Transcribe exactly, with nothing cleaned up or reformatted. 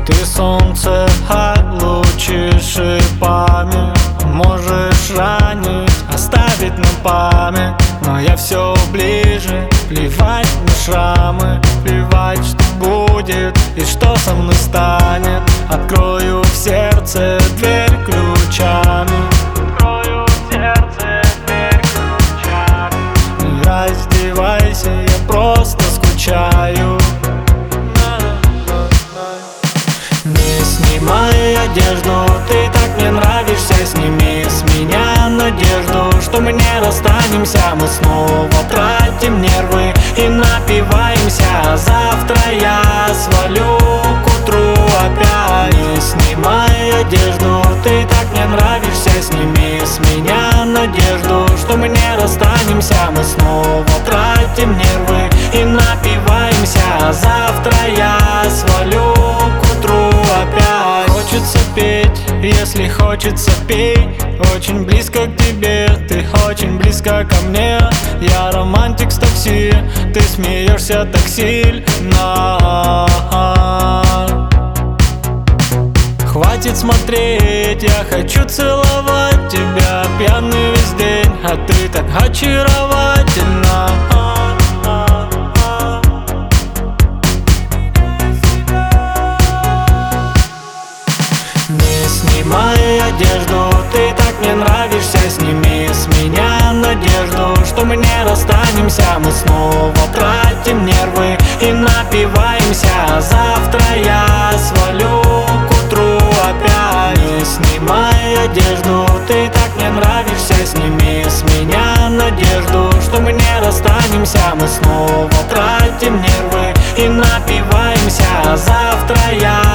Ты солнце, а лучи шипами. Можешь ранить, оставить на память, но я все ближе. Плевать на шрамы, плевать, что будет и что со мной станет. Открою в сердце дверь ключами. Открою в сердце дверь ключами. Не раздевайся, я просто скучаю. Не снимай одежду, ты так мне нравишься. Сними с меня надежду, что мы не расстанемся. Мы снова тратим нервы и напиваемся. Завтра я свалю к утру опять. Не снимай одежду, ты так мне нравишься. Сними с меня надежду, что мы не расстанемся. Мы снова тратим нервы и напиваемся. Завтра я свалю к утру опять. Хочется петь, если хочется пей. Очень близко к тебе, ты очень близко ко мне. Я романтик с такси, ты смеешься так сильно. Хватит смотреть, я хочу целовать тебя пьяный весь день, а ты так очаровательна. Не снимай одежду, ты так мне нравишься. Сними с меня надежду, что мы не расстанемся. Мы снова тратим нервы и напиваемся. Завтра я свалю к утру опять. Не снимай одежду, ты так мне нравишься. Сними с меня надежду, что мы не расстанемся. Мы снова тратим нервы и напиваемся. Завтра я